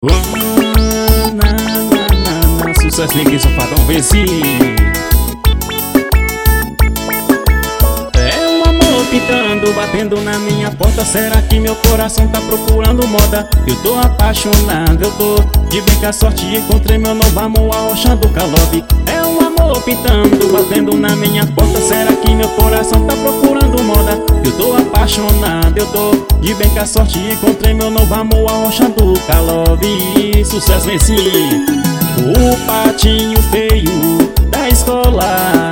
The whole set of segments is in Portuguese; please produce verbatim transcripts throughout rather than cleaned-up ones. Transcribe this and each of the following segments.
Oh, na, na, na, na. Sucesso, ninguém safadão, vence. É o amor pitando, batendo na minha porta. Será que meu coração tá procurando moda? Eu tô apaixonado, eu tô de bem com a sorte. Encontrei meu novo amor, arrochando o calobe. É o amor pitando, batendo na minha porta. Será que meu coração tá procurando moda? Eu tô apaixonado, eu tô de bem com a sorte. Encontrei meu novo amor, arrochando o calobe. Sucesso, venci. O patinho feio da escola,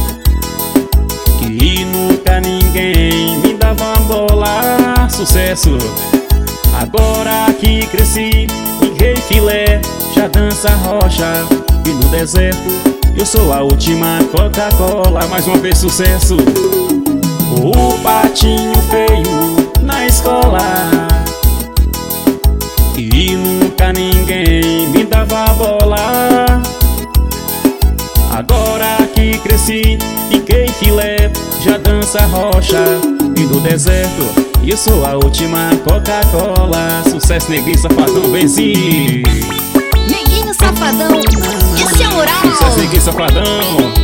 que nunca ninguém me dava bola. Sucesso. Agora que cresci, fiquei filé, já dança rocha. E no deserto eu sou a última Coca-Cola. Mais uma vez, sucesso. O patinho feio na escola, e nunca ninguém me dava bola. Agora que cresci, fiquei filé, já dança rocha. E no deserto eu sou a última Coca-Cola. Sucesso, neguinho safadão, venci. Neguinho safadão, esse é moral. Sucesso, neguinho safadão.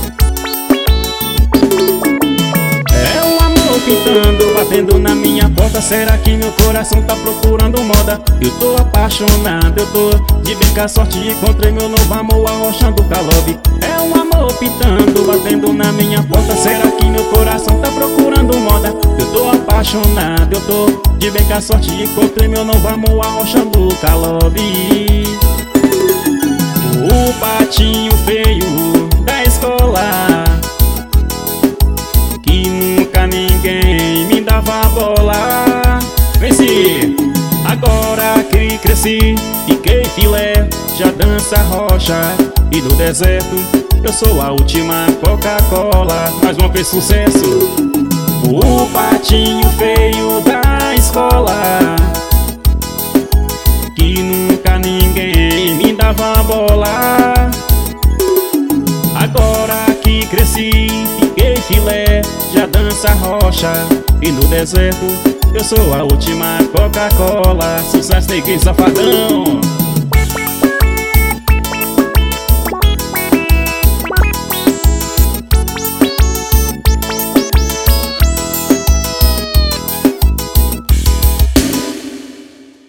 Pintando, batendo na minha porta. Será que meu coração tá procurando moda? Eu tô apaixonado, eu tô de bem com a sorte. Encontrei meu novo amor, arrochando o calobe. É um amor pitando, batendo na minha porta. Será que meu coração tá procurando moda? Eu tô apaixonado, eu tô de bem com a sorte. Encontrei meu novo amor, arrochando o calobe. O patinho feio da escola, que nunca ninguém me dava bola. Venci. Agora que cresci, fiquei filé, já dança rocha. E no deserto eu sou a última Coca-Cola. Mais uma vez, sucesso. O patinho feio da escola, que nunca ninguém me dava bola. Agora que cresci, fiquei filé, já dança rocha. E no deserto eu sou a última Coca-Cola. Sucesso, neguinho safadão.